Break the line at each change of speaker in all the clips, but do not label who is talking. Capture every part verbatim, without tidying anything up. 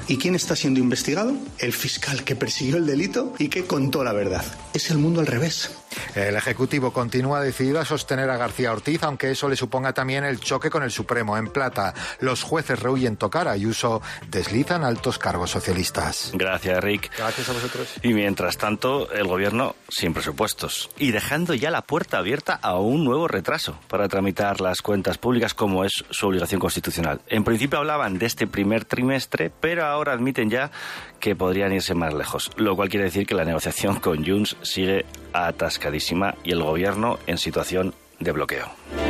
¿Y quién está siendo investigado? El fiscal que persiguió el delito y que contó la verdad. Es el mundo al revés.
El Ejecutivo continúa decidido a sostener a García Ortiz, aunque eso le suponga también el choque con el Supremo. En Plata, los jueces rehuyen tocar a Ayuso, deslizan altos cargos socialistas.
Gracias, Rick.
Gracias a vosotros.
Y mientras tanto, el Gobierno sin presupuestos. Y dejando ya la puerta abierta a un nuevo retraso para tramitar las cuentas públicas, como es su obligación constitucional. En principio hablaban de este primer trimestre, pero ahora admiten ya que podrían irse más lejos. Lo cual quiere decir que la negociación con Junts sigue atascadísima y el Gobierno en situación de bloqueo.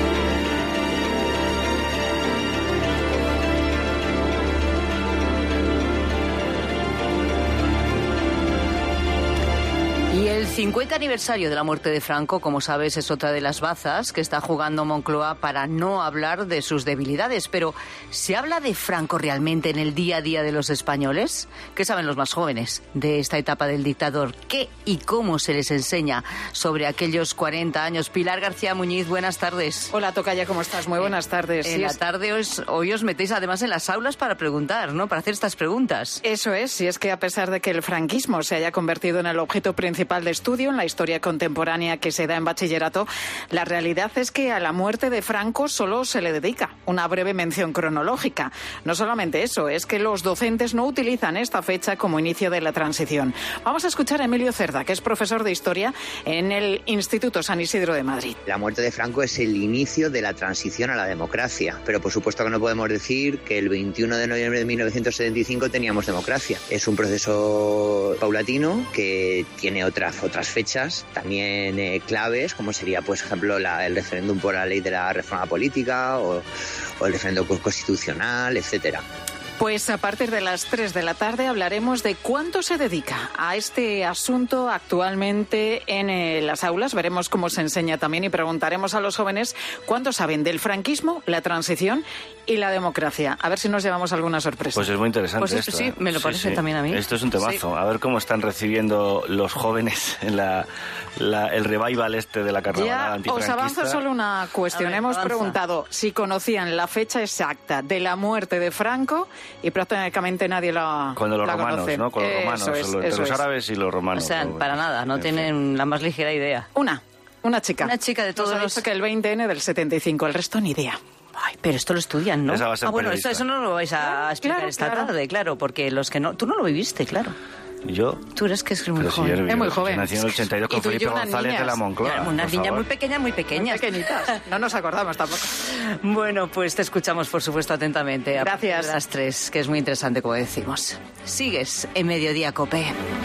Y el cincuenta aniversario de la muerte de Franco, como sabes, es otra de las bazas que está jugando Moncloa para no hablar de sus debilidades. Pero, ¿se habla de Franco realmente en el día a día de los españoles? ¿Qué saben los más jóvenes de esta etapa del dictador? ¿Qué y cómo se les enseña sobre aquellos cuarenta años? Pilar García Muñiz, buenas tardes.
Hola, tocaya, ¿cómo estás? Muy buenas tardes.
En
sí,
la
es...
tarde os, hoy os metéis además en las aulas para preguntar, ¿no? Para hacer estas preguntas.
Eso es, y es que a pesar de que el franquismo se haya convertido en el objeto principal de estudio en la historia contemporánea que se da en bachillerato, la realidad es que a la muerte de Franco solo se le dedica una breve mención cronológica. No solamente eso, es que los docentes no utilizan esta fecha como inicio de la transición. Vamos a escuchar a Emilio Cerda, que es profesor de historia en el Instituto San Isidro de Madrid.
La muerte de Franco es el inicio de la transición a la democracia, pero por supuesto que no podemos decir que el veintiuno de noviembre de mil novecientos setenta y cinco teníamos democracia. Es un proceso paulatino que tiene otras otras fechas también eh, claves, como sería, pues, por ejemplo, la, el referéndum por la ley de la reforma política o, o el referéndum constitucional, etcétera.
Pues a partir de las tres de la tarde hablaremos de cuánto se dedica a este asunto actualmente en eh, las aulas. Veremos cómo se enseña también y preguntaremos a los jóvenes cuánto saben del franquismo, la transición y la democracia. A ver si nos llevamos alguna sorpresa.
Pues es muy interesante
pues
esto.
Sí,
¿eh?
me lo parece
sí, sí.
también a mí.
Esto es un temazo.
Sí.
A ver cómo están recibiendo los jóvenes en la, la, el revival este de la carnavalada antifranquista.
Os avanzo solo una cuestión.
Ver,
Hemos
avanza.
preguntado si conocían la fecha exacta de la muerte de Franco y prácticamente nadie la
Cuando los
la
romanos,
conoce.
¿no? Con los romanos,
Eso es,
entre
eso
los
es.
árabes y los romanos.
O sea,
¿no?
para nada, no
En
tienen
fin.
la más ligera idea.
Una, una chica.
Una chica de todos
Nos ha
los...
dicho que el veinte ene del setenta y cinco, el resto ni idea.
Ay, pero esto lo estudian, ¿no?
Esa va a ser
ah, bueno, eso,
periodista.
eso no lo vais a
Claro,
explicar
claro,
esta
claro.
tarde, claro, porque los que no... Tú no lo viviste, claro.
Yo...
Tú eres que es muy
Pero si
joven.
yo-
Es muy
yo
joven.
Nací en el ochenta y dos con
Y tú y
Felipe
yo unas
González de la
niñas.
Moncloa.
Una
por
niña
favor.
muy pequeña, muy pequeña.
Pequeñitas. No nos acordamos tampoco.
Bueno, pues te escuchamos, por supuesto, atentamente. A
Gracias.
partir de las tres, que es muy interesante, como decimos. Sigues en Mediodía Cope.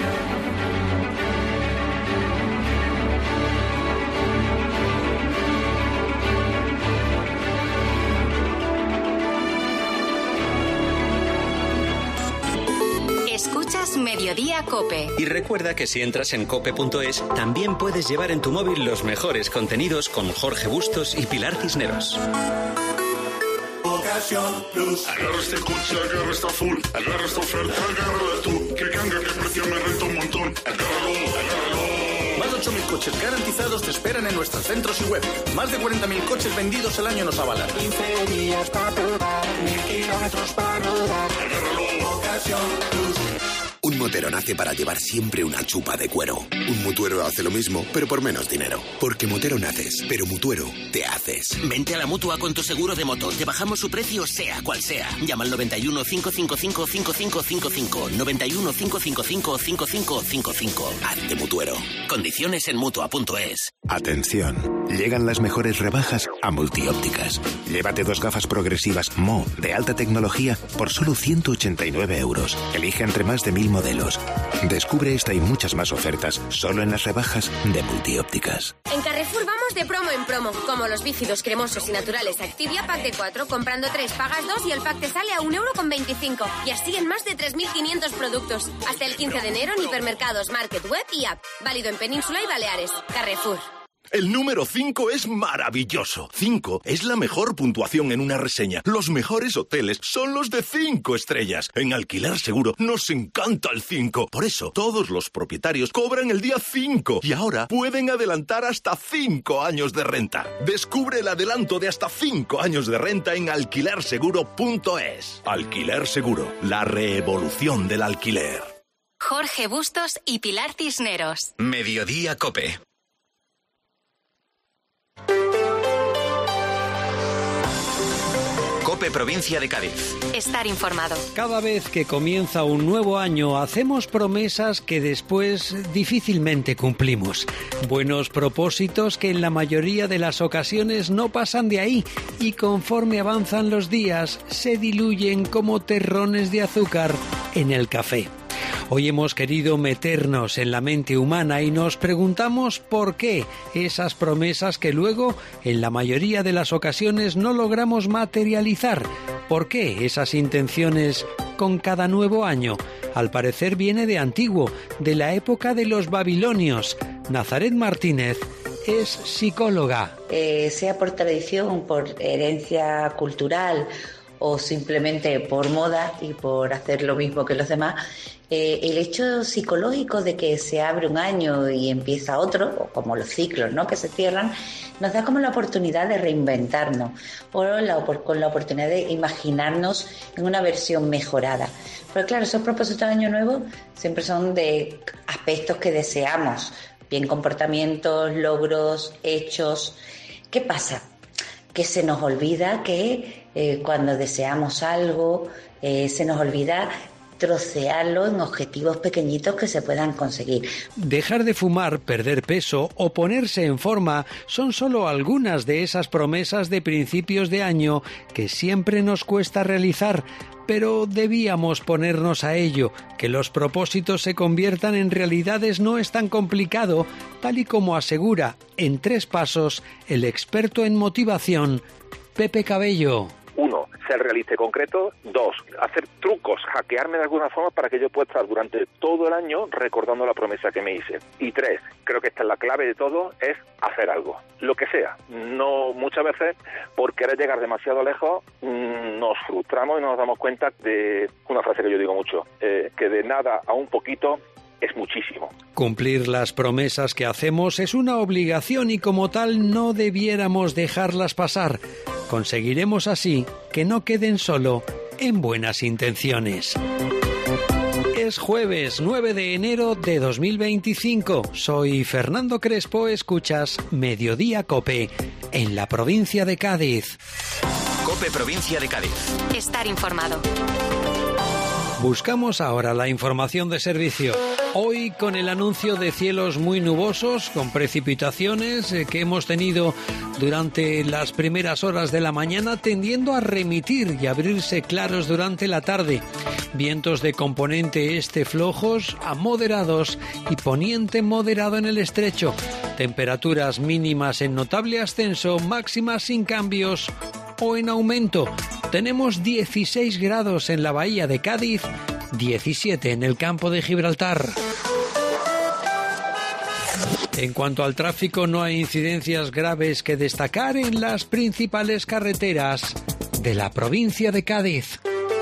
Escuchas Mediodía Cope.
Y recuerda que si entras en cope punto es, también puedes llevar en tu móvil los mejores contenidos con Jorge Bustos y Pilar Cisneros.
Ocasión Plus. Agarra este coche, agarra esta full. Agarra esta oferta, agárrala tú. Que ganga, que precio me renta un montón. Agárralo, agárralo.
Más de ocho mil coches garantizados te esperan en nuestros centros y web. Más de cuarenta mil coches vendidos al año nos avalan.
quince días para probar, mil kilómetros para rodar. Agárralo, Ocasión Plus.
Un motero nace para llevar siempre una chupa de cuero. Un mutuero hace lo mismo, pero por menos dinero. Porque motero naces, pero mutuero te haces.
Vente a la Mutua con tu seguro de moto. Te bajamos su precio sea cual sea. Llama al noventa y uno, cinco cinco cinco, cinco cinco cinco cinco. noventa y uno, cinco cinco cinco, cinco cinco cinco cinco.
Hazte mutuero.
Condiciones en Mutua punto es.
Atención, llegan las mejores rebajas a Multiópticas. Llévate dos gafas progresivas Mo de alta tecnología por solo ciento ochenta y nueve euros. Elige entre más de mil modelos. Descubre esta y muchas más ofertas solo en las rebajas de Multiópticas.
En Carrefour vamos de promo en promo, como los bífidos cremosos y naturales Activia pack de cuatro, comprando tres pagas dos y el pack te sale a un euro con veinticinco. Y así en más de tres mil quinientos productos. Hasta el quince de enero en hipermercados, market, web y app. Válido en Península y Baleares. Carrefour.
El número cinco es maravilloso. cinco es la mejor puntuación en una reseña. Los mejores hoteles son los de cinco estrellas. En Alquiler Seguro nos encanta el cinco. Por eso, todos los propietarios cobran el día cinco y ahora pueden adelantar hasta cinco años de renta. Descubre el adelanto de hasta cinco años de renta en alquiler seguro punto es. Alquiler Seguro, la revolución del alquiler.
Jorge Bustos y Pilar Cisneros.
Mediodía COPE. COPE Provincia de Cádiz.
Estar informado.
Cada vez que comienza un nuevo año hacemos promesas que después difícilmente cumplimos. Buenos propósitos que en la mayoría de las ocasiones no pasan de ahí y conforme avanzan los días se diluyen como terrones de azúcar en el café. Hoy hemos querido meternos en la mente humana y nos preguntamos por qué esas promesas que luego, en la mayoría de las ocasiones, no logramos materializar. ¿Por qué esas intenciones con cada nuevo año? Al parecer viene de antiguo, de la época de los babilonios. Nazaret Martínez es psicóloga.
Eh, sea por tradición, por herencia cultural o simplemente por moda y por hacer lo mismo que los demás, eh, el hecho psicológico de que se abre un año y empieza otro, o como los ciclos, ¿no?, que se cierran, nos da como la oportunidad de reinventarnos o la, con la oportunidad de imaginarnos en una versión mejorada. Pero claro, esos propósitos de año nuevo siempre son de aspectos que deseamos, bien comportamientos, logros, hechos. ¿Qué pasa? Que se nos olvida que eh, cuando deseamos algo, eh, se nos olvida trocearlo en objetivos pequeñitos que se puedan conseguir.
Dejar de fumar, perder peso o ponerse en forma son solo algunas de esas promesas de principios de año que siempre nos cuesta realizar, pero debíamos ponernos a ello. Que los propósitos se conviertan en realidades no es tan complicado, tal y como asegura en tres pasos el experto en motivación, Pepe Cabello.
Uno, ser realista y concreto. Dos, hacer trucos, hackearme de alguna forma para que yo pueda estar durante todo el año recordando la promesa que me hice. Y tres, creo que esta es la clave de todo, es hacer algo, lo que sea. No, muchas veces, por querer llegar demasiado lejos, mmm, nos frustramos y no nos damos cuenta de una frase que yo digo mucho, eh, que de nada a un poquito es muchísimo.
Cumplir las promesas que hacemos es una obligación y como tal no debiéramos dejarlas pasar. Conseguiremos así que no queden solo en buenas intenciones. Es jueves nueve de enero de dos mil veinticinco. Soy Fernando Crespo, escuchas Mediodía COPE en la provincia de Cádiz.
COPE Provincia de Cádiz.
Estar informado.
Buscamos ahora la información de servicio. Hoy con el anuncio de cielos muy nubosos, con precipitaciones eh, que hemos tenido durante las primeras horas de la mañana, tendiendo a remitir y abrirse claros durante la tarde. Vientos de componente este flojos a moderados y poniente moderado en el estrecho. Temperaturas mínimas en notable ascenso, máximas sin cambios o en aumento. Tenemos dieciséis grados en la bahía de Cádiz, diecisiete en el campo de Gibraltar. En cuanto al tráfico, no hay incidencias graves que destacar en las principales carreteras de la provincia de Cádiz.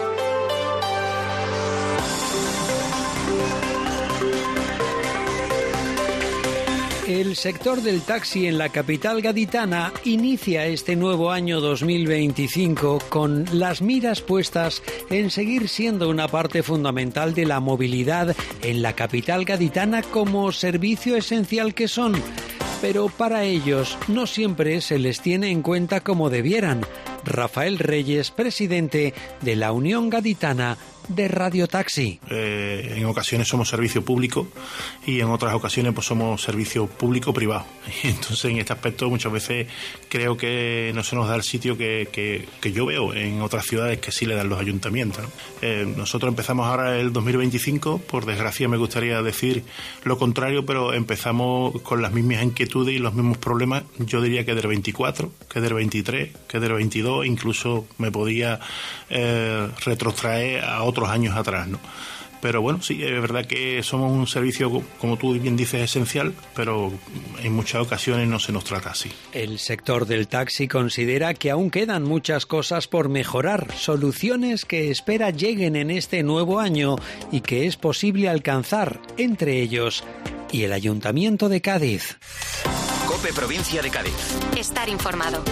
El sector del taxi en la capital gaditana inicia este nuevo año dos mil veinticinco con las miras puestas en seguir siendo una parte fundamental de la movilidad en la capital gaditana como servicio esencial que son. Pero para ellos no siempre se les tiene en cuenta como debieran. Rafael Reyes, presidente de la Unión Gaditana de Radio Taxi.
Eh, en ocasiones somos servicio público y en otras ocasiones pues somos servicio público-privado. Y entonces en este aspecto muchas veces creo que no se nos da el sitio que, que, que yo veo en otras ciudades que sí le dan los ayuntamientos, ¿no? Eh, nosotros empezamos ahora el dos mil veinticinco, por desgracia me gustaría decir lo contrario, pero empezamos con las mismas inquietudes y los mismos problemas, yo diría que del veinticuatro, que del veintitrés, que del veintidós, incluso me podía eh, retrotraer a otros años atrás, ¿no? Pero bueno, sí, es verdad que somos un servicio, como tú bien dices, esencial, pero en muchas ocasiones no se nos trata así.
El sector del taxi considera que aún quedan muchas cosas por mejorar, soluciones que espera lleguen en este nuevo año y que es posible alcanzar, entre ellos y el Ayuntamiento de Cádiz.
COPE Provincia de Cádiz.
Estar informado.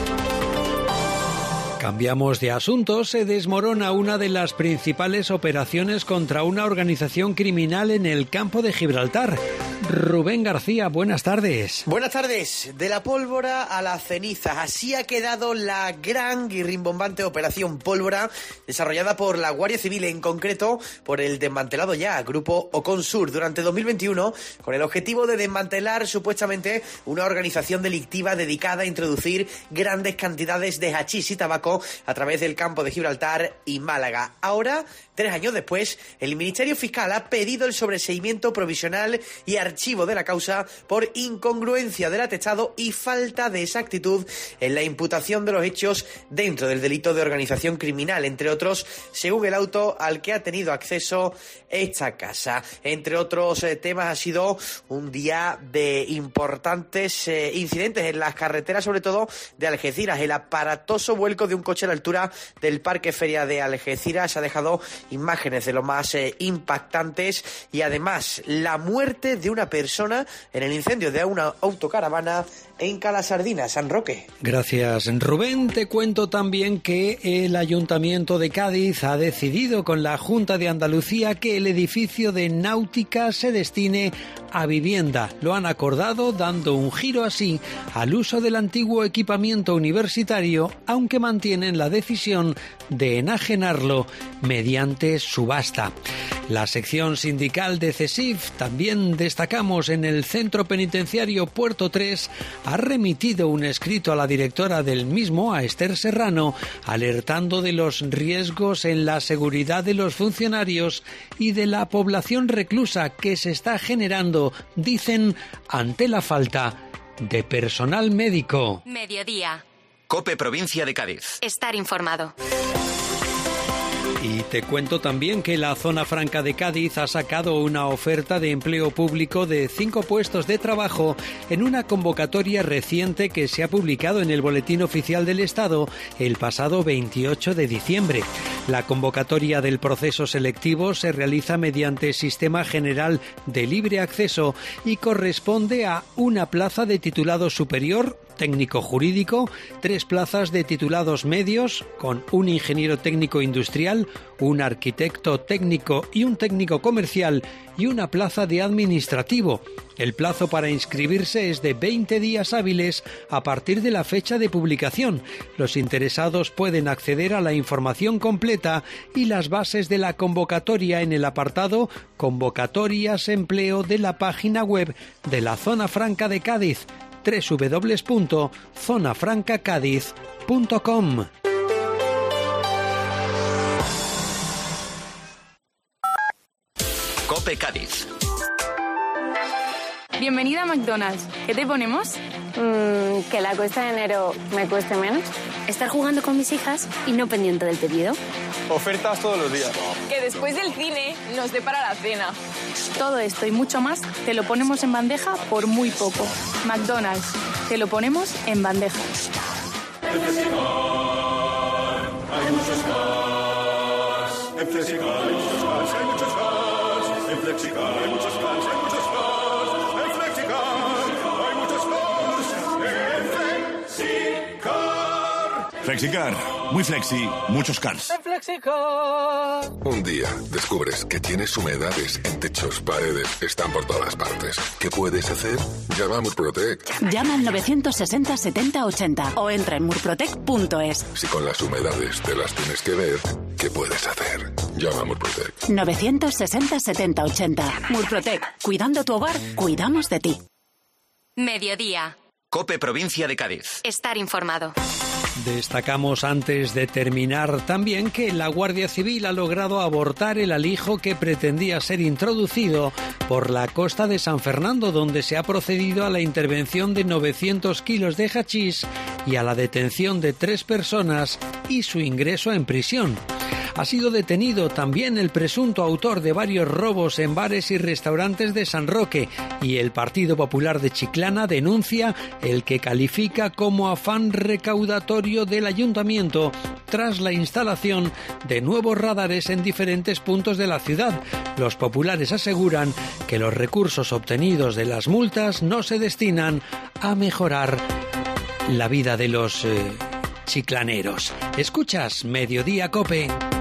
Cambiamos de asunto. Se desmorona una de las principales operaciones contra una organización criminal en el campo de Gibraltar. Rubén García, buenas tardes.
Buenas tardes. De la pólvora a la ceniza. Así ha quedado la gran y rimbombante operación Pólvora, desarrollada por la Guardia Civil, en concreto por el desmantelado ya Grupo Oconsur durante dos mil veintiuno, con el objetivo de desmantelar supuestamente una organización delictiva dedicada a introducir grandes cantidades de hachís y tabaco a través del campo de Gibraltar y Málaga. Ahora, tres años después, el Ministerio Fiscal ha pedido el sobreseimiento provisional y archivo de la causa por incongruencia del atestado y falta de exactitud en la imputación de los hechos dentro del delito de organización criminal, entre otros, según el auto al que ha tenido acceso esta casa. Entre otros eh, temas, ha sido un día de importantes eh, incidentes en las carreteras, sobre todo de Algeciras. El aparatoso vuelco de un coche a la altura del Parque Feria de Algeciras ha dejado imágenes de lo más eh, impactantes, y además la muerte de una persona en el incendio de una autocaravana en Calasardina, San Roque.
Gracias, Rubén. Te cuento también que el Ayuntamiento de Cádiz ha decidido con la Junta de Andalucía que el edificio de Náutica se destine a vivienda. Lo han acordado dando un giro así al uso del antiguo equipamiento universitario, aunque mantienen la decisión de enajenarlo mediante subasta. La sección sindical de CESIF, también destacamos en el Centro Penitenciario Puerto tres, ha remitido un escrito a la directora del mismo, a Esther Serrano, alertando de los riesgos en la seguridad de los funcionarios y de la población reclusa que se está generando, dicen, ante la falta de personal médico.
Mediodía.
COPE Provincia de Cádiz.
Estar informado.
Y te cuento también que la Zona Franca de Cádiz ha sacado una oferta de empleo público de cinco puestos de trabajo en una convocatoria reciente que se ha publicado en el Boletín Oficial del Estado el pasado veintiocho de diciembre. La convocatoria del proceso selectivo se realiza mediante Sistema General de Libre Acceso y corresponde a una plaza de titulado superior, técnico jurídico, tres plazas de titulados medios, con un ingeniero técnico industrial, un arquitecto técnico y un técnico comercial, y una plaza de administrativo. El plazo para inscribirse es de veinte días hábiles a partir de la fecha de publicación. Los interesados pueden acceder a la información completa y las bases de la convocatoria en el apartado Convocatorias Empleo de la página web de la Zona Franca de Cádiz, doble u doble u doble u punto zona franca cádiz punto com.
COPE Cádiz.
Bienvenida a McDonald's. ¿Qué te ponemos?
Mm, que la cuesta de enero me cueste menos.
Estar jugando con mis hijas y no pendiente del pedido.
Ofertas todos los días.
Que después del cine nos dé para la cena. Todo esto y mucho más te lo ponemos en bandeja por muy poco. McDonald's. Te lo ponemos en bandeja.
En Flexicar hay muchos cars. En Flexicar hay muchos cars, hay muchos cars. En Flexicar hay muchos cars, hay muchos cars. En Flexicar hay muchos cars. En Flexicar.
Flexicar, muy flexi, muchos cars.
En Flexicar.
Un día descubres que tienes humedades en techos, paredes, están por todas partes. ¿Qué puedes hacer? Llama a Murprotec.
Llama al novecientos sesenta setenta ochenta o entra en murprotec punto es.
Si con las humedades te las tienes que ver, ¿qué puedes hacer? Llama a Murprotec.
novecientos sesenta setenta ochenta. Murprotec. Cuidando tu hogar, cuidamos de ti.
Mediodía.
COPE Provincia de Cádiz.
Estar informado.
Destacamos antes de terminar también que la Guardia Civil ha logrado abortar el alijo que pretendía ser introducido por la costa de San Fernando, donde se ha procedido a la intervención de novecientos kilos de hachís y a la detención de tres personas y su ingreso en prisión. Ha sido detenido también el presunto autor de varios robos en bares y restaurantes de San Roque, y el Partido Popular de Chiclana denuncia el que califica como afán recaudatorio del ayuntamiento tras la instalación de nuevos radares en diferentes puntos de la ciudad. Los populares aseguran que los recursos obtenidos de las multas no se destinan a mejorar la vida de los eh, chiclaneros. ¿Escuchas Mediodía COPE?